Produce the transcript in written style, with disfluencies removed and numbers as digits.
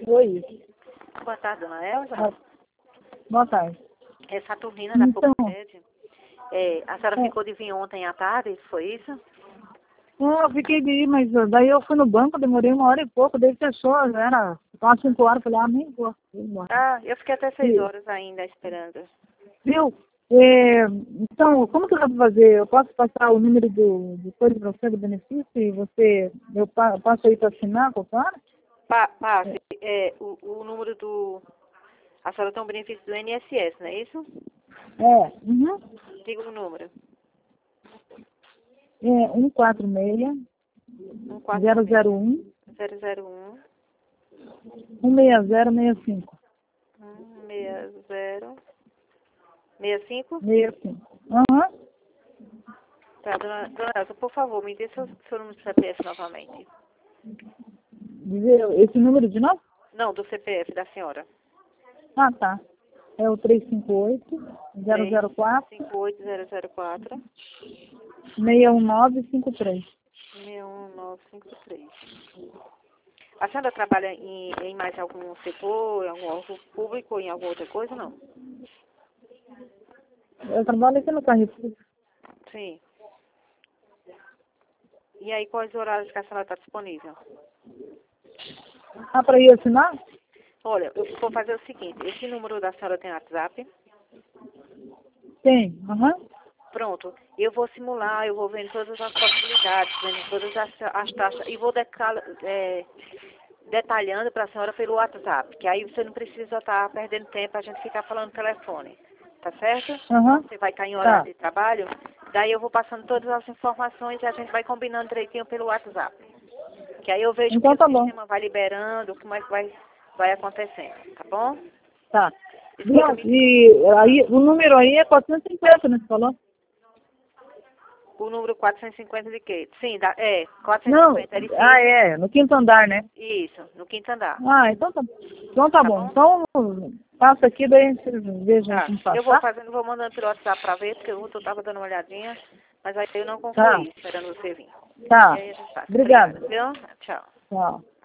Oi. Boa tarde, dona Elza. Boa tarde. É Saturnina da Então, Popsede. A senhora ficou de vir ontem à tarde, foi isso? eu fiquei de ir, mas daí eu fui no banco, demorei 1 hora e pouco, daí fechou, já era quase 5 horas, falei, nem vou embora. Eu fiquei até 6 horas ainda esperando. Viu? Então, como que eu vou fazer? Eu posso passar o número do coisa para você, do benefício, e eu passo aí para assinar com o cara? Passe, o número do... A senhora tem um benefício do INSS, não é isso? Uhum. Diga o número. 146 001 001 16065. 16065? 65. Aham. Tá, dona Elza, por favor, me dê seu número do CPF novamente. Dizer esse número de novo? Não, do CPF da senhora. Ah, tá. É o 358-004 58004 61953. 61953. A senhora trabalha em mais algum setor, em algum órgão público ou em alguma outra coisa, não? Eu trabalho aqui no Carrefour. Sim. E aí, quais horários que a senhora está disponível? Para ir assinar? Olha, eu vou fazer o seguinte, esse número da senhora tem WhatsApp? Tem. Aham. Pronto, eu vou simular, eu vou vendo todas as possibilidades, vendo todas as taxas e vou detalhando para a senhora pelo WhatsApp, que aí você não precisa estar perdendo tempo a gente ficar falando no telefone, tá certo? Aham. Você vai estar em Tá. horário de trabalho, daí eu vou passando todas as informações e a gente vai combinando direitinho pelo WhatsApp. Que aí eu vejo Então que tá o bom. sistema vai liberando, como é que vai acontecendo, tá bom? Tá. Escuta, E aí, o número aí é 450, né? Você falou? o número 450 de quê? Sim, Não. 450, edifício. No quinto andar, né? Isso, no quinto andar. Então tá. Então tá bom. Então, passa aqui, daí vocês vejam Tá. como faz, Eu tá? vou mandando pelo WhatsApp pra ver, porque eu tava dando uma olhadinha, mas aí eu não Tá. concluí, esperando você vir. E Tá. aí a gente passa. Obrigada. Obrigada, viu? Tchau. Tchau.